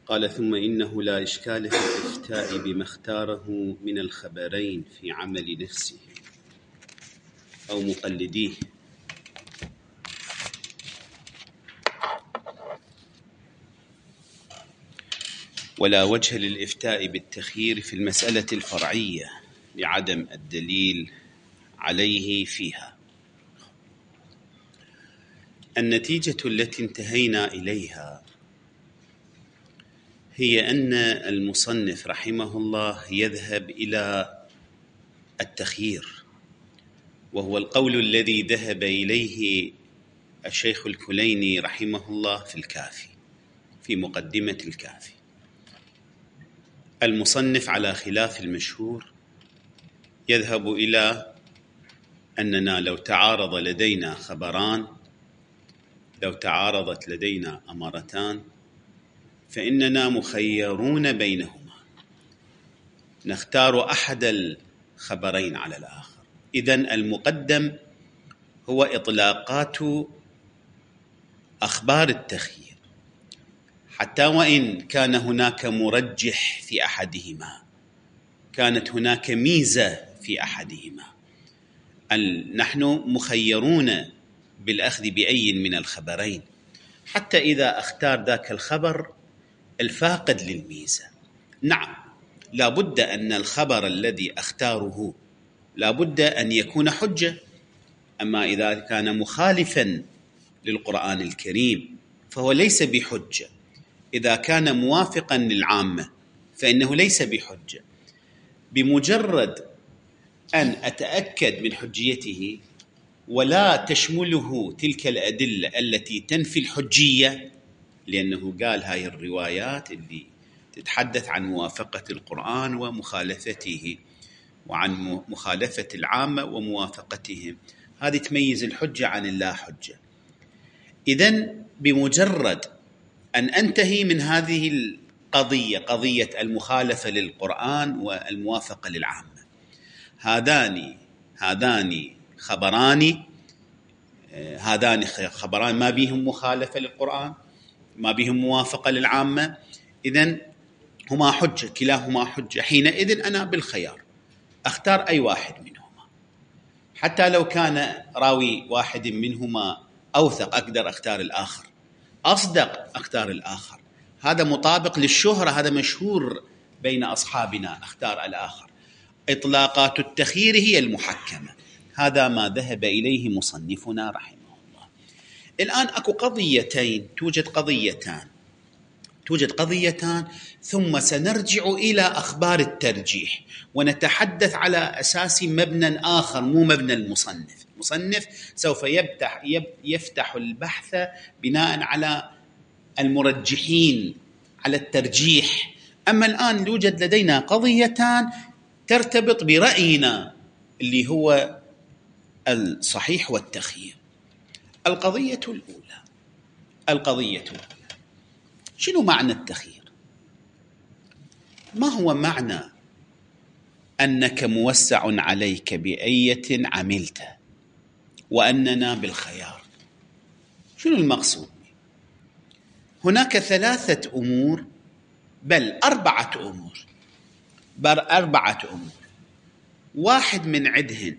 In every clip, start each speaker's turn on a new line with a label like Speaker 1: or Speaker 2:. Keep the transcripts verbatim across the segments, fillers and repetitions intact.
Speaker 1: قال: ثم إنه لا إشكال في الإفتاء بما اختاره من الخبرين في عمل نفسه أو مقلديه، ولا وجه للإفتاء بالتخيير في المسألة الفرعية لعدم الدليل عليه فيها. النتيجة التي انتهينا إليها هي أن المصنف رحمه الله يذهب إلى التخيير، وهو القول الذي ذهب إليه الشيخ الكليني رحمه الله في الكافي، في مقدمة الكافي. المصنف على خلاف المشهور يذهب إلى أننا لو تعارض لدينا خبران، لو تعارضت لدينا أمرتان، فإننا مخيرون بينهما، نختار أحد الخبرين على الآخر. إذن المقدم هو إطلاقات أخبار التخيير، حتى وإن كان هناك مرجح في أحدهما، كانت هناك ميزة في أحدهما، نحن مخيرون بالأخذ بأي من الخبرين، حتى إذا اختار ذاك الخبر الفاقد للميزة. نعم، لا بد أن الخبر الذي اختاره لا بد أن يكون حجة، أما إذا كان مخالفا للقرآن الكريم فهو ليس بحجة. إذا كان موافقا للعامة فإنه ليس بحجة. بمجرد أن أتأكد من حجيته ولا تشمله تلك الأدلة التي تنفي الحجية، لأنه قال هاي الروايات اللي تتحدث عن موافقة القرآن ومخالفته، وعن مخالفة العامة وموافقتهم، هذه تميز الحجة عن اللا حجة. إذن بمجرد أن أنتهي من هذه القضية، قضية المخالفة للقرآن والموافقة للعامة، هذان هذان خبران هذان خبران ما بهم مخالفة للقرآن، ما بهم موافقة للعامة، إذن هما حجة، كلاهما حجة. حينئذ أنا بالخيار أختار أي واحد منهما، حتى لو كان راوي واحد منهما أوثق أقدر أختار الآخر، أصدق أختار الآخر، هذا مطابق للشهرة، هذا مشهور بين أصحابنا، أختار الآخر. إطلاقات التخيير هي المحكمة، هذا ما ذهب إليه مصنفنا رحمه الله. الآن أكو قضيتين، توجد قضيتان توجد قضيتان ثم سنرجع إلى أخبار الترجيح ونتحدث على أساس مبنى آخر، مو مبنى المصنف. المصنف سوف يفتح, يفتح البحث بناء على المرجحين، على الترجيح. أما الآن يوجد لدينا قضيتان ترتبط برأينا اللي هو الصحيح والتخيير. القضية الأولى القضية الأولى شنو معنى التخيير؟ ما هو معنى أنك موسع عليك بأية عملت وأننا بالخيار؟ شنو المقصود؟ هناك ثلاثة أمور، بل أربعة أمور بر أربعة أمور واحد من عدهن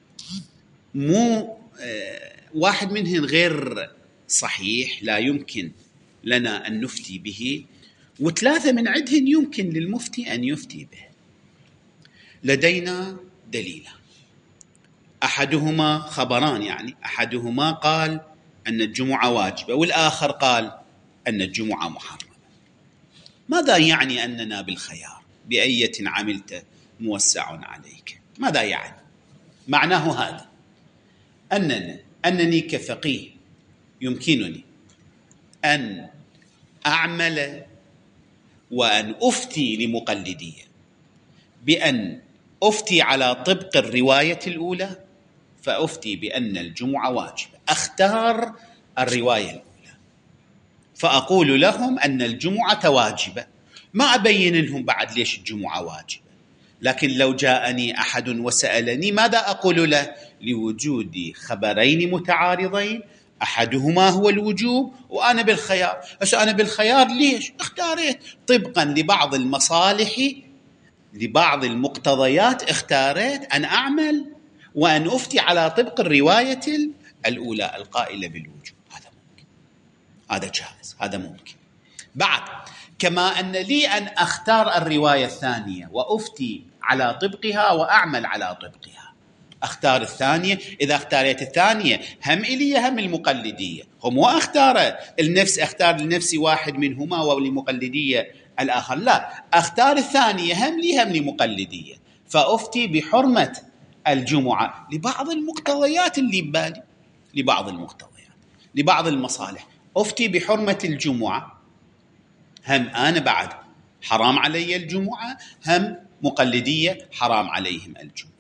Speaker 1: مو آه واحد منهن غير صحيح، لا يمكن لنا أن نفتي به، وثلاثة من عدهن يمكن للمفتي أن يفتي به. لدينا دليل، أحدهما خبران، يعني أحدهما قال أن الجمعة واجبة والآخر قال أن الجمعة محرمة. ماذا يعني أننا بالخيار بأية عملت موسع عليك؟ ماذا يعني؟ معناه هذا، أنني, أنني كفقيه يمكنني أن أعمل وأن أفتي لمقلدية بأن أفتي على طبق الرواية الأولى، فأفتي بأن الجمعة واجبة، أختار الرواية الأولى فأقول لهم أن الجمعة واجبة، ما أبين لهم بعد ليش الجمعة واجبة. لكن لو جاءني أحد وسألني ماذا أقول له؟ لوجود خبرين متعارضين أحدهما هو الوجوب وأنا بالخيار. هسه أنا بالخيار ليش؟ اختاريت طبقا لبعض المصالح، لبعض المقتضيات، اختاريت أن أعمل وأن أفتي على طبق الرواية الأولى القائلة بالوجوب. هذا ممكن، هذا جائز، هذا ممكن. بعد كما أن لي أن أختار الرواية الثانية وأفتي على طبقها وأعمل على طبقها. أختار الثانية، إذا اختاريت الثانية هم إلي هم المقلدية، هم وأختار النفس، أختار لنفسي واحد منهما ولمقلدية الآخر، لا، أختار الثانية هم لي هم لمقلدية، فأفتي بحرمة الجمعة لبعض المقتضيات اللي ببالي، لبعض المقتضيات، لبعض المصالح، أفتي بحرمة الجمعة، هم أنا بعد حرام علي الجمعة، هم مقلدية حرام عليهم الجمعة.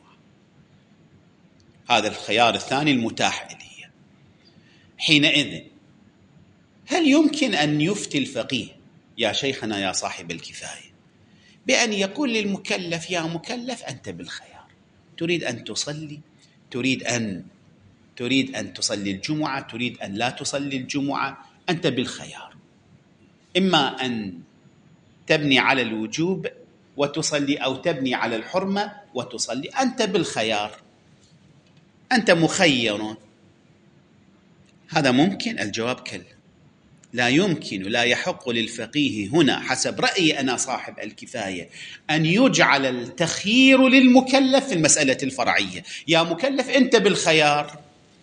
Speaker 1: هذا الخيار الثاني المتاح إلي. حينئذ هل يمكن أن يفتي الفقيه يا شيخنا يا صاحب الكفاية بأن يقول للمكلف يا مكلف أنت بالخيار، تريد أن تصلي، تريد أن تريد أن تصلي الجمعة، تريد أن لا تصلي الجمعة، أنت بالخيار، إما أن تبني على الوجوب وتصلي أو تبني على الحرمة وتصلي، أنت بالخيار، أنت مخير. هذا ممكن؟ الجواب كلا، لا يمكن، لا يحق للفقيه هنا حسب رأيي أنا صاحب الكفاية أن يجعل التخيير للمكلف في المسألة الفرعية. يا مكلف أنت بالخيار،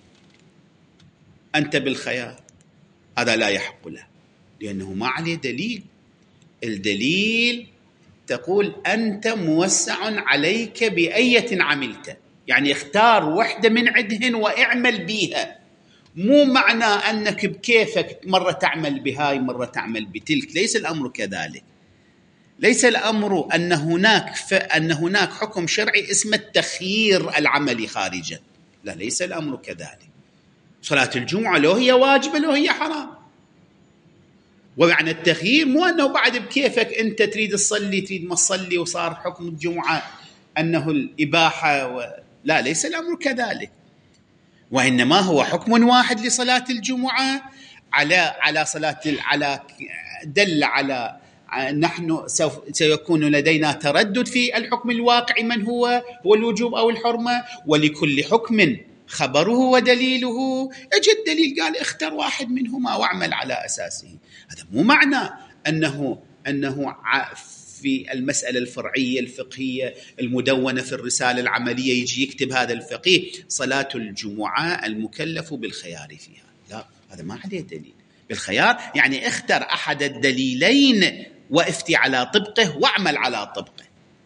Speaker 1: أنت بالخيار، هذا لا يحق له، لأنه ما عليه دليل. الدليل تقول أنت موسع عليك بأية عملت، يعني اختار وحدة من عدهن واعمل بيها، مو معنى أنك بكيفك مرة تعمل بهاي مرة تعمل بتلك، ليس الأمر كذلك. ليس الأمر أن هناك أن هناك حكم شرعي اسمه التخيير العملي خارجا، لا، ليس الأمر كذلك. صلاة الجمعة لو هي واجبة لو هي حرام، ومعنى التخيير مو أنه بعد بكيفك أنت تريد تصلي تريد ما تصلي وصار حكم الجمعة أنه الإباحة و... لا، ليس الأمر كذلك، وإنما هو حكم واحد لصلاة الجمعة على على صلاة على دل على نحن سوف سيكون لدينا تردد في الحكم الواقعي من هو هو الوجوب أو الحرمة، ولكل حكم خبره ودليله. اجى الدليل قال اختر واحد منهما واعمل على أساسه. هذا مو معنى أنه أنه في المسألة الفرعية الفقهية المدونة في الرسالة العملية يجي يكتب هذا الفقيه صلاة الجمعة المكلف بالخيار فيها، لا، هذا ما عليه دليل. بالخيار يعني اختر أحد الدليلين وافتي على طبقه واعمل على طبقه.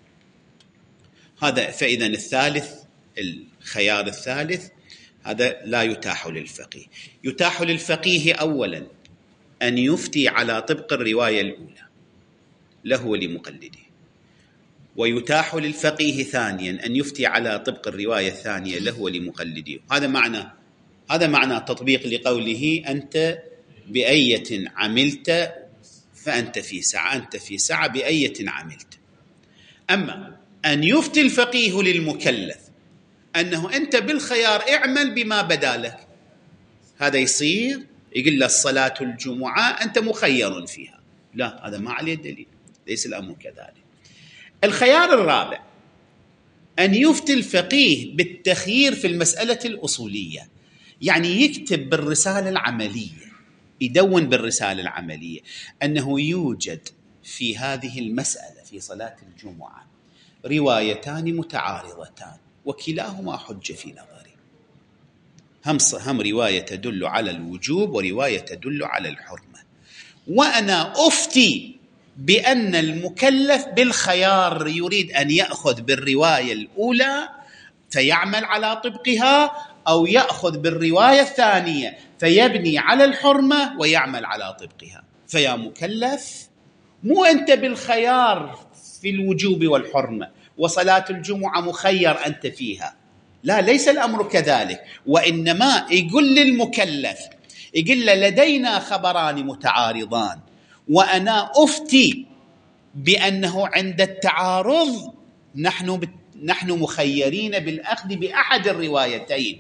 Speaker 1: هذا فإذا الثالث، الخيار الثالث، هذا لا يتاح للفقيه. يتاح للفقيه أولا أن يفتي على طبق الرواية الأولى له ولمقلده، ويتاح للفقيه ثانيا أن يفتي على طبق الرواية الثانية له ولمقلده. هذا معنى هذا معنى تطبيق لقوله أنت بأية عملت فأنت في سعة، أنت في سعة بأية عملت. أما أن يفتي الفقيه للمكلف أنه أنت بالخيار اعمل بما بدالك، هذا يصير يقول له الصلاة الجمعة أنت مخير فيها، لا، هذا ما عليه دليل، ليس الأمر كذلك. الخيار الرابع أن يفتي الفقيه بالتخيير في المسألة الأصولية، يعني يكتب بالرسالة العملية، يدون بالرسالة العملية أنه يوجد في هذه المسألة في صلاة الجمعة روايتان متعارضتان وكلاهما حجة في نظري، هم هم رواية تدل على الوجوب ورواية تدل على الحرمة، وأنا أفتي بأن المكلف بالخيار يريد أن يأخذ بالرواية الأولى فيعمل على طبقها، أو يأخذ بالرواية الثانية فيبني على الحرمة ويعمل على طبقها. فيا مكلف، مو أنت بالخيار في الوجوب والحرمة وصلاة الجمعة مخير أنت فيها، لا، ليس الأمر كذلك، وإنما يقول للمكلف، يقول له لدينا خبران متعارضان وأنا أفتي بأنه عند التعارض نحن نحن مخيرين بالأخذ بأحد الروايتين،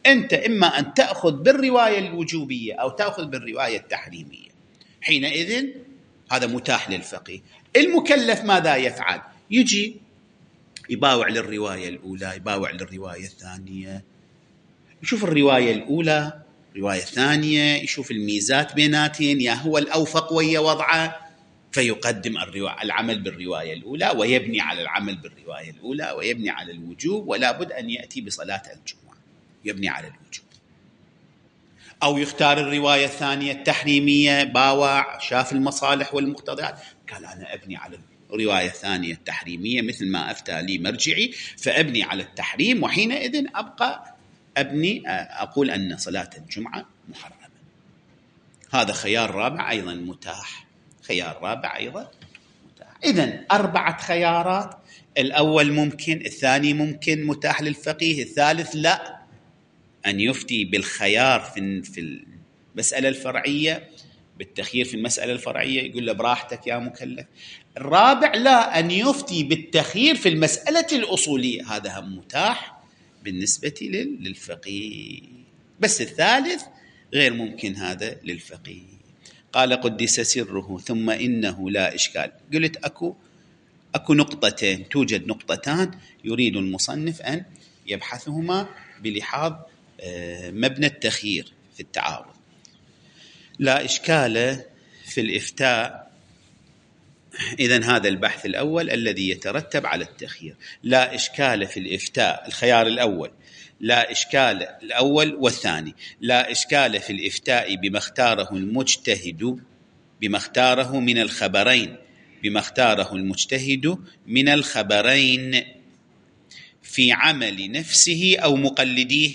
Speaker 1: أنت إما أن تأخذ بالرواية الوجوبية أو تأخذ بالرواية التحريمية. حينئذ هذا متاح للفقيه. المكلف ماذا يفعل؟ يجي يباوع للرواية الأولى، يباوع للرواية الثانية، يشوف الرواية الأولى الرواية الثانية، يشوف الميزات بيناتهم، يا هو الأوفق ويا وضعه، فيقدم العمل بالرواية الأولى ويبني على العمل بالرواية الأولى ويبني على الوجوب، ولا بد أن يأتي بصلاة الجمعة يبني على الوجوب. أو يختار الرواية الثانية التحريمية، باوع، شاف المصالح والمقتضيات، قال أنا أبني على الرواية الثانية التحريمية مثل ما أفتى لي مرجعي، فأبني على التحريم، وحينئذ أبقى أبني أقول أن صلاة الجمعة محرمة. هذا خيار رابع أيضا متاح، خيار رابع أيضا متاح. إذن أربعة خيارات، الأول ممكن، الثاني ممكن متاح للفقيه، الثالث لا، أن يفتي بالخيار في في المسألة الفرعية، بالتخيير في المسألة الفرعية، يقول له براحتك يا مكلف. الرابع لا، أن يفتي بالتخيير في المسألة الأصولية، هذا هم متاح بالنسبة للفقيه، بس الثالث غير ممكن هذا للفقيه. قال قدس سره ثم إنه لا إشكال. قلت أكو أكو نقطتين، توجد نقطتان يريد المصنف أن يبحثهما بلحاظ مبنى التخيير في التعارض. لا إشكال في الإفتاء، إذن هذا البحث الأول الذي يترتب على التخيير. لا إشكال في الإفتاء، الخيار الأول، لا إشكال الأول والثاني، لا إشكال في الإفتاء بما اختاره المجتهد بما اختاره من الخبرين بما اختاره المجتهد من الخبرين في عمل نفسه أو مقلديه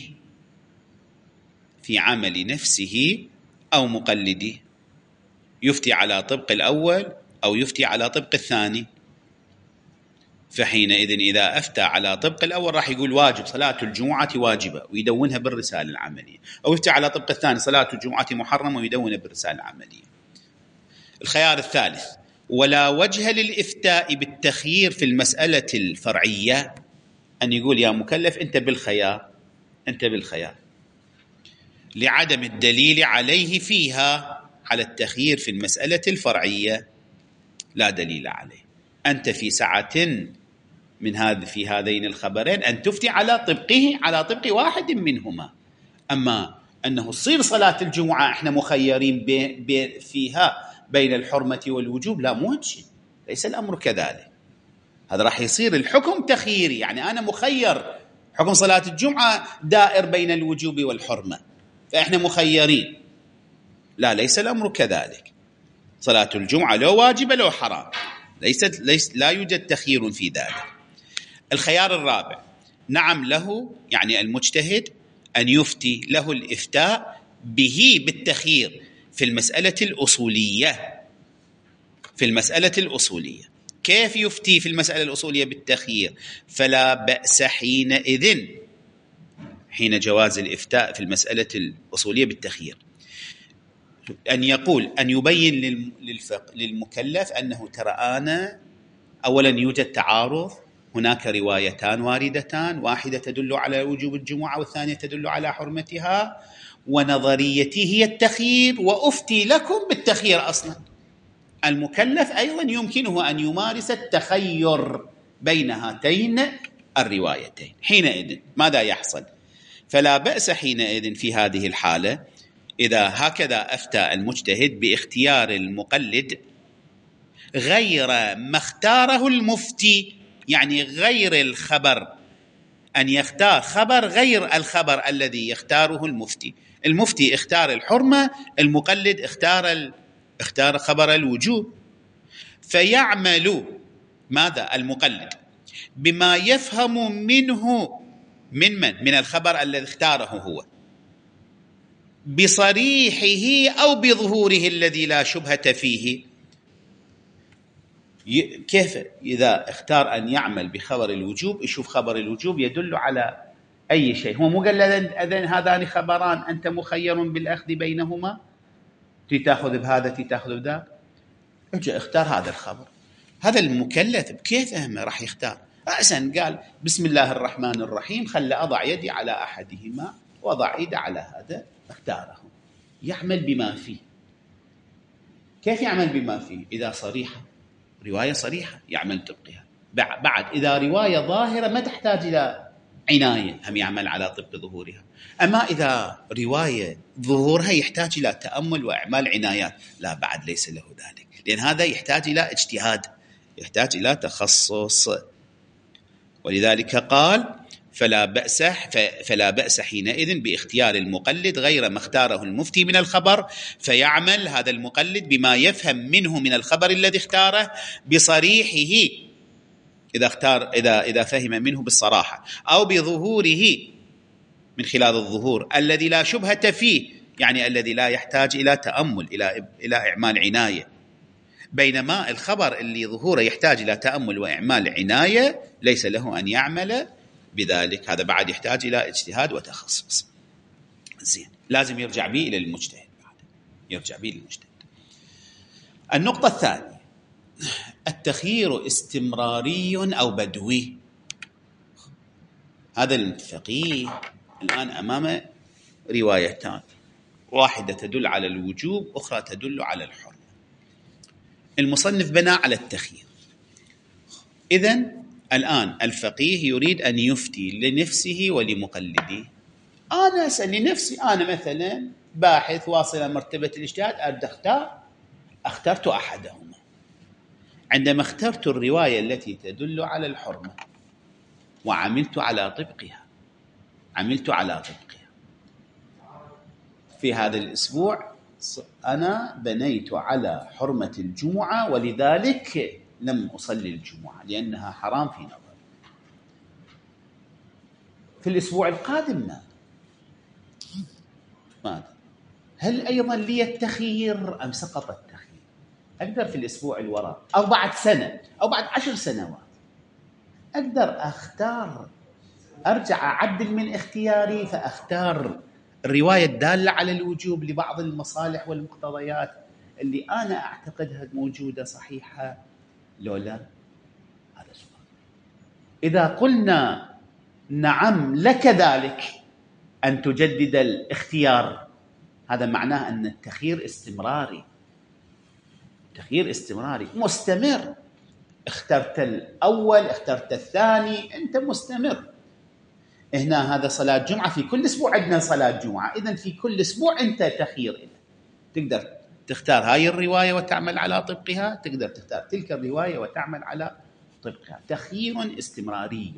Speaker 1: في عمل نفسه أو مقلديه، يفتي على طبق الأول أو يفتي على طبق الثاني. فحينئذ إذا أفتى على طبق الأول راح يقول واجب صلاة الجمعة واجبة ويدونها بالرسالة العملية، أو يفتي على طبق الثاني صلاة الجمعة محرمة ويدونها بالرسالة العملية. الخيار الثالث، ولا وجه للإفتاء بالتخيير في المسألة الفرعية، أن يقول يا مكلف أنت بالخيار أنت بالخيار لعدم الدليل عليه فيها، على التخيير في المسألة الفرعية لا دليل عليه، أنت في سعة من هذا في هذين الخبرين أن تفتي على طبقه على طبق واحد منهما. أما أنه تصير صلاة الجمعة إحنا مخيرين بي بي فيها بين الحرمة والوجوب، لا، مو هالشيء، ليس الأمر كذلك. هذا راح يصير الحكم تخييري، يعني أنا مخير، حكم صلاة الجمعة دائر بين الوجوب والحرمة، فإحنا مخيرين. لا، ليس الأمر كذلك. صلاة الجمعة لو واجبة لو حرام، ليست ليس لا يوجد تخيير في ذلك. الخيار الرابع، نعم له، يعني المجتهد أن يفتي له الإفتاء به بالتخيير في المسألة الأصولية في المسألة الأصولية. كيف يفتي في المسألة الأصولية بالتخيير؟ فلا بأس حينئذ حين جواز الإفتاء في المسألة الأصولية بالتخيير أن يقول أن يبين للفقه للمكلف أنه ترى أنا أولا يوجد تعارض، هناك روايتان واردتان، واحدة تدل على وجوب الجمعة والثانية تدل على حرمتها، ونظريتي هي التخيير، وأفتي لكم بالتخيير. أصلا المكلف أيضا يمكنه أن يمارس التخير بين هاتين الروايتين. حينئذ ماذا يحصل؟ فلا بأس حينئذ في هذه الحالة إذا هكذا أفتى المجتهد باختيار المقلد غير ما اختاره المفتي، يعني غير الخبر، أن يختار خبر غير الخبر الذي يختاره المفتي. المفتي اختار الحرمة، المقلد اختار ال... اختار خبر الوجوب، فيعمل ماذا المقلد بما يفهم منه من من من الخبر الذي اختاره هو، بصريحه أو بظهوره الذي لا شبهة فيه. كيف إذا اختار أن يعمل بخبر الوجوب، يشوف خبر الوجوب يدل على أي شيء، هو مو قال أذن هذان خبران أنت مخير بالأخذ بينهما، تأخذ بهذا تأخذ بذاك، اجي اختار هذا الخبر. هذا المكلف بكيف فهمه راح يختار؟ رأسا قال بسم الله الرحمن الرحيم، خل أضع يدي على أحدهما وضع إيده على هذا اختاره، يعمل بما فيه. كيف يعمل بما فيه؟ إذا صريحة، رواية صريحة يعمل طبقها. بعد إذا رواية ظاهرة ما تحتاج إلى عناية هم يعمل على طبق ظهورها. أما إذا رواية ظهورها يحتاج إلى تأمل وإعمال عنايات، لا بعد ليس له ذلك، لأن هذا يحتاج إلى اجتهاد، يحتاج إلى تخصص. ولذلك قال فلا بأس فلا بأس حينئذ باختيار المقلد غير ما اختاره المفتي من الخبر، فيعمل هذا المقلد بما يفهم منه من الخبر الذي اختاره بصريحه، إذا اختار إذا إذا فهم منه بالصراحة، أو بظهوره من خلال الظهور الذي لا شبهة فيه، يعني الذي لا يحتاج إلى تأمل، إلى إلى إعمال عناية. بينما الخبر اللي ظهوره يحتاج إلى تأمل وإعمال عناية ليس له أن يعمل بذلك، هذا بعد يحتاج إلى اجتهاد وتخصص. زين، لازم يرجع به إلى المجتهد، بعد يرجع به للمجتهد. النقطة الثانية، التخيير استمراري أو بدوي. هذا الفقيه الآن أمامه روايتان، واحدة تدل على الوجوب، أخرى تدل على الحرمة. المصنف بنى على التخيير. إذن الآن الفقيه يريد أن يفتي لنفسه ولمقلده. أنا أسأل لنفسي، أنا مثلا باحث واصل مرتبة الاجتهاد، أريد أختار، اخترت أحدهما. عندما اخترت الرواية التي تدل على الحرمة وعملت على طبقها، عملت على طبقها في هذا الأسبوع أنا بنيت على حرمة الجمعة، ولذلك لم أصلي الجمعة لأنها حرام في نظري. في الأسبوع القادم ماذا؟ هل أيضا لي التخيير أم سقط التخيير؟ أقدر في الأسبوع الوراء أو بعد سنة أو بعد عشر سنوات أقدر أختار، أرجع أعدل من اختياري فأختار الرواية الدالة على الوجوب لبعض المصالح والمقتضيات اللي أنا أعتقدها موجودة صحيحة لولا. هذا سؤال. إذا قلنا نعم لك ذلك أن تجدد الاختيار، هذا معناه أن التخيير استمراري، تخيير استمراري مستمر. اخترت الأول، اخترت الثاني، أنت مستمر. هنا هذا صلاة جمعة، في كل أسبوع عندنا صلاة جمعة، إذن في كل أسبوع أنت تخير إلى. تقدر تختار هاي الرواية وتعمل على طبقها، تقدر تختار تلك الرواية وتعمل على طبقها. تخيير استمراري.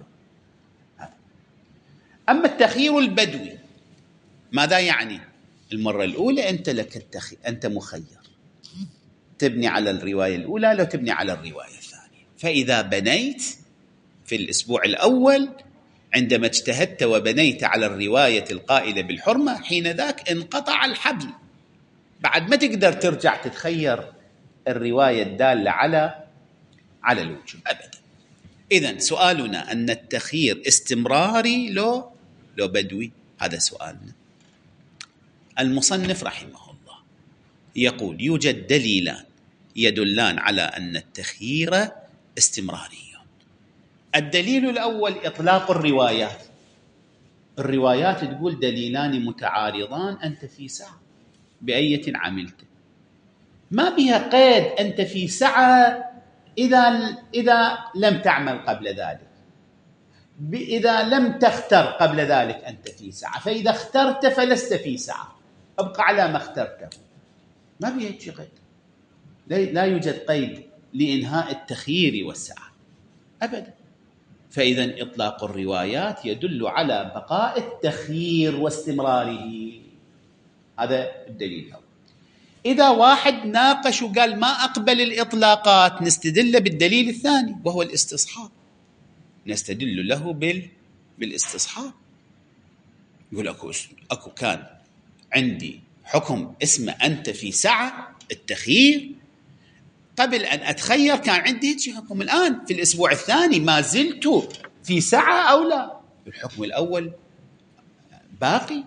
Speaker 1: أما التخيير البدوي ماذا يعني؟ المرة الأولى أنت لك التخي... أنت مخير، تبني على الرواية الأولى لو تبني على الرواية الثانية. فإذا بنيت في الأسبوع الأول عندما اجتهدت وبنيت على الرواية القائلة بالحرمة، حين ذاك انقطع الحبل، بعد ما تقدر ترجع تتخير الرواية الدالة على على الوجوب أبدا. إذن سؤالنا أن التخيير استمراري لو لو بدوي، هذا سؤالنا. المصنف رحمه الله يقول يوجد دليلان يدلان على أن التخيير استمراري. الدليل الأول إطلاق الروايات. الروايات تقول دليلان متعارضان أنت في سعة بأية عملت، ما بها قيد أنت في سعة إذا إذا لم تعمل قبل ذلك، إذا لم تختر قبل ذلك أنت في سعة، فإذا اخترت فلست في سعة، أبقى على ما اخترته، ما بها قيد. لا يوجد قيد لإنهاء التخيير والسعة أبدا. فإذا إطلاق الروايات يدل على بقاء التخيير واستمراره، هذا الدليل الأول. إذا واحد ناقش وقال ما أقبل الإطلاقات، نستدل بالدليل الثاني وهو الاستصحاب، نستدل له بال... بالاستصحاب. يقول أكو, أكو كان عندي حكم اسمه أنت في سعة التخيير، قبل أن أتخير كان عندي حكم، الآن في الأسبوع الثاني ما زلت في سعة أو لا، الحكم الأول باقي،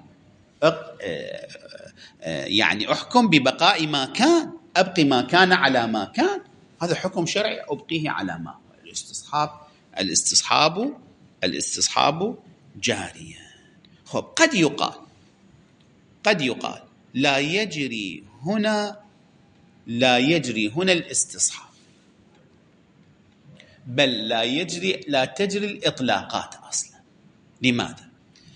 Speaker 1: يعني أحكم ببقاء ما كان، أبقي ما كان على ما كان، هذا حكم شرعي أبقيه على ما هو. الاستصحاب الاستصحاب الاستصحاب جاريا. خب قد يقال قد يقال لا يجري هنا لا يجري هنا الاستصحاب، بل لا يجري لا تجري الإطلاقات أصلا. لماذا؟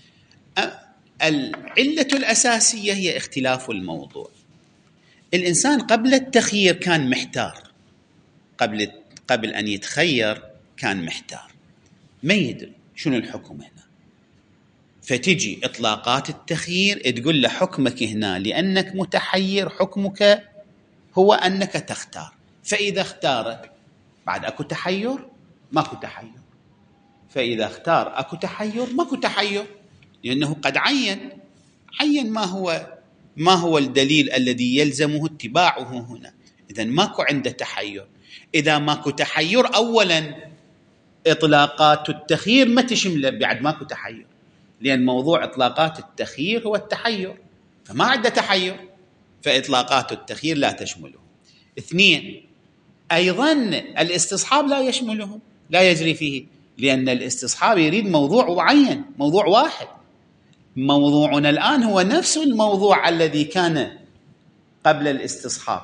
Speaker 1: العلة الأساسية هي اختلاف الموضوع. الإنسان قبل التخيير كان محتار، قبل قبل أن يتخير كان محتار، ما يدري شنو الحكم هنا. فتجي إطلاقات التخيير تقول له حكمك هنا لأنك متحير، حكمك هو أنك تختار. فإذا اختار بعد أكو تحير ماكو تحير، فإذا اختار أكو تحير ماكو تحير، لأنه قد عين عين ما هو ما هو الدليل الذي يلزمه اتباعه هنا. إذن ماكو عنده تحير. إذا ماكو تحير أولا إطلاقات التخيير ما تشمل، بعد ماكو تحير، لأن موضوع إطلاقات التخيير هو التحير، فما عنده تحير، فإطلاقات التخيير لا تشمله. اثنين، أيضا الاستصحاب لا يشمله، لا يجري فيه، لأن الاستصحاب يريد موضوع معين، موضوع واحد. موضوعنا الآن هو نفس الموضوع الذي كان قبل الاستصحاب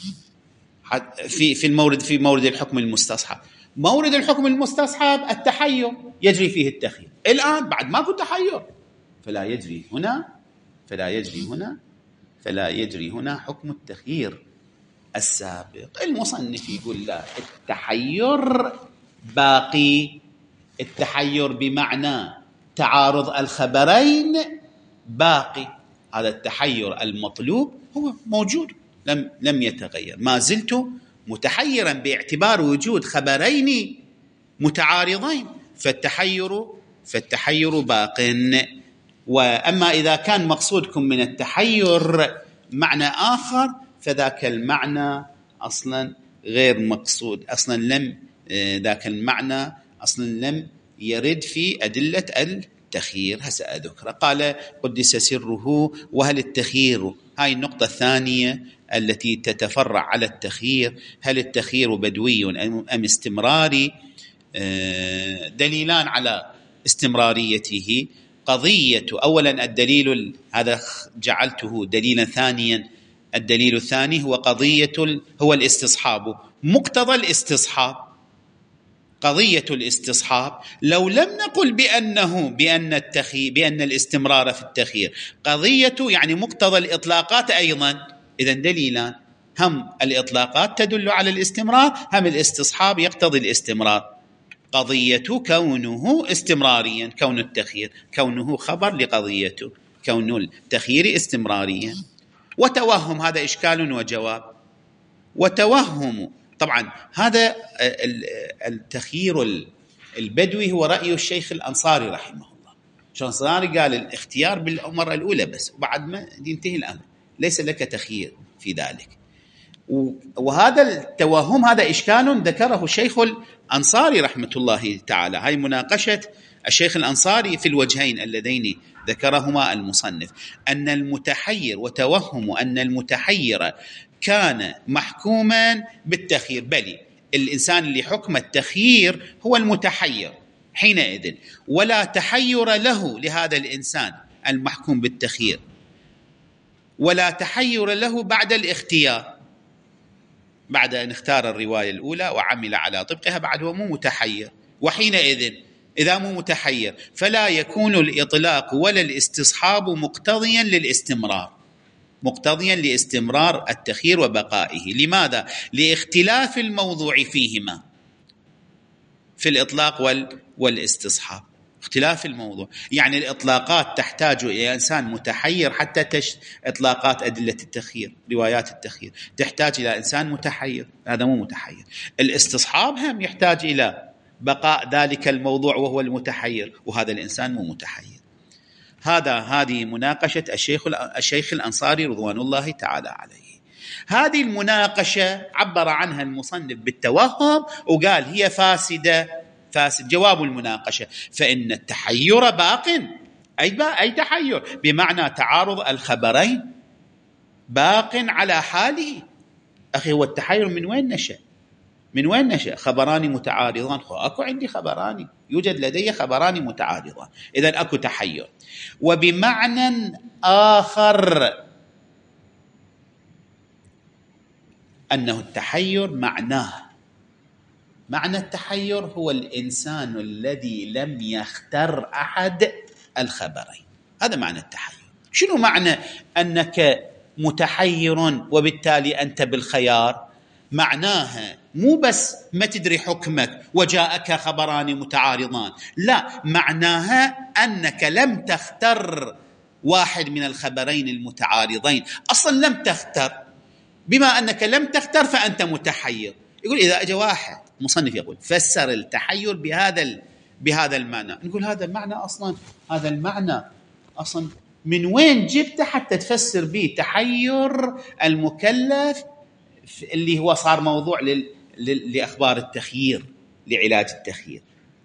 Speaker 1: في في المورد في مورد الحكم المستصحب. مورد الحكم المستصحب التحير يجري فيه التخيير، الآن بعد ماكو تحير، فلا يجري هنا فلا يجري هنا فلا يجري هنا حكم التخيير السابق. المصنف يقول لا، التحير باقي. التحير بمعنى تعارض الخبرين باقي، هذا التحير المطلوب هو موجود، لم لم يتغير. ما زلت متحيرا باعتبار وجود خبرين متعارضين، فالتحير فالتحير باق. وأما إذا كان مقصودكم من التحير معنى آخر فذاك المعنى أصلا غير مقصود، أصلا لم ذاك المعنى أصلا لم يرد في أدلة التخيير. هسه أذكر قال قدس سره. وهل التخيير، هاي النقطة الثانية التي تتفرع على التخيير، هل التخيير بدوي أم استمراري؟ دليلان على استمراريته. قضية أولا الدليل هذا جعلته دليلا ثانيا، الدليل الثاني هو قضية هو الاستصحاب، مقتضى الاستصحاب، قضية الاستصحاب. لو لم نقل بأنه بأن التخي بأن الاستمرار في التخيير قضية يعني مقتضى الإطلاقات أيضا، إذن دليلان، هم الإطلاقات تدل على الاستمرار، هم الاستصحاب يقتضي الاستمرار. قضية كونه استمراريا، كون التخيير كونه خبر لقضيته، كون التخيير استمراريا. وتوهم، هذا إشكال وجواب. وتوهم طبعا هذا التخيير البدوي هو رأي الشيخ الأنصاري رحمه الله. الشيخ الأنصاري قال الاختيار بالمرة الأولى بس، وبعد ما ينتهي الأمر ليس لك تخيير في ذلك. وهذا التوهم هذا إشكال ذكره الشيخ الأنصاري رحمة الله تعالى. هاي مناقشة الشيخ الأنصاري في الوجهين اللذين ذكرهما المصنف، أن المتحير وتوهم أن المتحير كان محكوما بالتخيير، بل الإنسان اللي حكم التخيير هو المتحير حينئذ، ولا تحير له لهذا الإنسان المحكوم بالتخيير، ولا تحير له بعد الاختيار، بعد أن اختار الرواية الأولى وعمل على طبقها، بعد هو مو متحير. وحينئذ إذا مو متحير فلا يكون الإطلاق ولا الاستصحاب مقتضيا للاستمرار، مقتضيا لاستمرار التخيير وبقائه. لماذا؟ لاختلاف الموضوع فيهما، في الإطلاق والاستصحاب، اختلاف الموضوع. يعني الإطلاقات تحتاج إلى إنسان متحير حتى تش... إطلاقات أدلة التخيير، روايات التخيير تحتاج إلى إنسان متحير، هذا مو متحير. الاستصحاب هم يحتاج إلى بقاء ذلك الموضوع وهو المتحير، وهذا الإنسان مو متحير. هذا هذه مناقشة الشيخ الشيخ الأنصاري رضوان الله تعالى عليه. هذه المناقشة عبر عنها المصنف بالتوهم وقال هي فاسدة، فاسد. جواب المناقشة: فإن التحير باق، أي أي تحير بمعنى تعارض الخبرين باق على حاله. أخي، هو التحير من وين نشأ؟ من وين نشأ؟ خبران متعارضان. أكو عندي خبران، يوجد لدي خبران متعارضان، إذن أكو تحير. وبمعنى آخر أنه التحير معناه، معنى التحير هو الإنسان الذي لم يختر أحد الخبرين، هذا معنى التحير. شنو معنى أنك متحير وبالتالي أنت بالخيار؟ معناها مو بس ما تدري حكمك وجاءك خبران متعارضان، لا، معناها أنك لم تختر واحد من الخبرين المتعارضين، أصلا لم تختر. بما أنك لم تختر فأنت متحير. يقول إذا أجى واحد مصنف يقول فسر التحير بهذا بهذا المعنى، نقول هذا المعنى أصلا، هذا المعنى أصلا من وين جبت حتى تفسر به تحير المكلف اللي هو صار موضوع لل... لأخبار التخيير، لعلاج التخيير.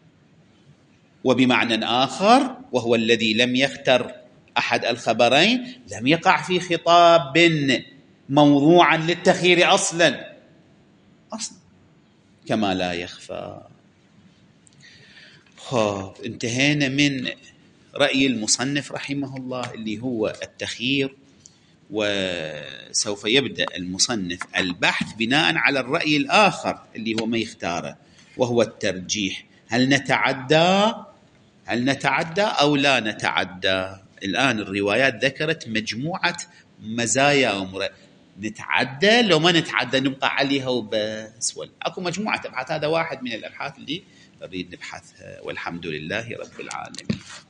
Speaker 1: وبمعنى آخر وهو الذي لم يختر أحد الخبرين لم يقع في خطاب موضوعا للتخيير أصلا أصلا كما لا يخفى. خب انتهينا من رأي المصنف رحمه الله اللي هو التخيير، وسوف يبدأ المصنف البحث بناء على الرأي الآخر اللي هو ما يختاره، وهو الترجيح. هل نتعدى هل نتعدى أو لا نتعدى؟ الآن الروايات ذكرت مجموعة مزايا ومر... نتعدى لو ما نتعدى نبقى عليها وبس، ولا أكو مجموعة أبحاث. هذا واحد من الأبحاث اللي نريد نبحثها، والحمد لله رب العالمين.